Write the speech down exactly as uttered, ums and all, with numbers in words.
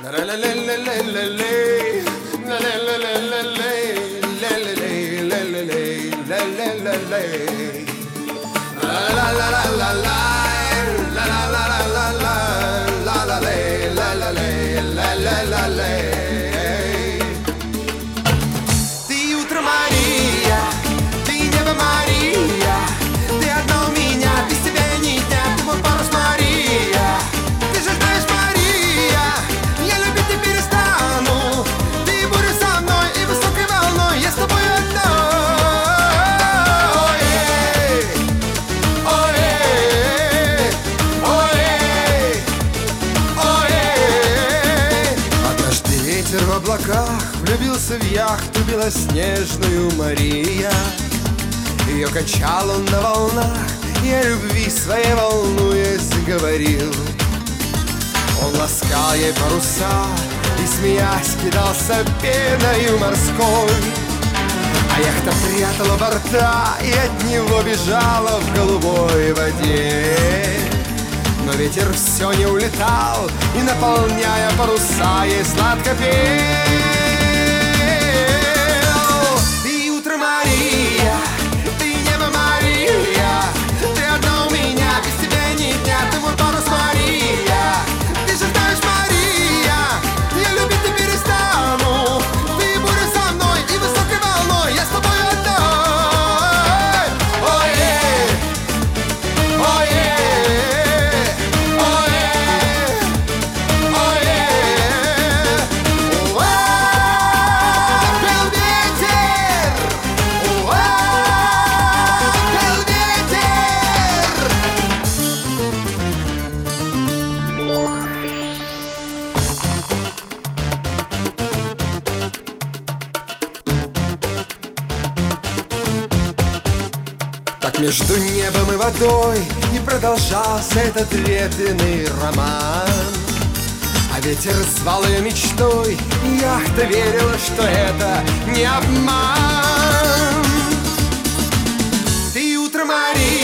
Ты утро, Мария, ты небо, Мария, ты одна у меня, без тебя ни дня, ты мой парус, Мария. Ты же знаешь, Мария, я любить не перестану. Ты буря со мной и высокой волной, я с тобой одной. В облаках влюбился в яхту белоснежную Мария. Ее качал он на волнах, и о любви своей волнуясь говорил. Он ласкал ей паруса и, смеясь, кидался пеною морской. А яхта прятала борта и от него бежала в голубой воде. Но ветер все не улетал, и, наполняя паруса, ей сладко пел. Ты утро, Мария, ты небо, Мария, ты одна у меня, без тебя ни дня, ты мой парус, Мария. Ты же знаешь, Мария, я любить не перестану. Ты буря со мной и высокой волной, я с тобой одной. Ой-эй, ой-эй. Так между небом и водой и продолжался этот ветреный роман. А ветер звал ее мечтой, и яхта верила, что это не обман. Ты утро, Мария.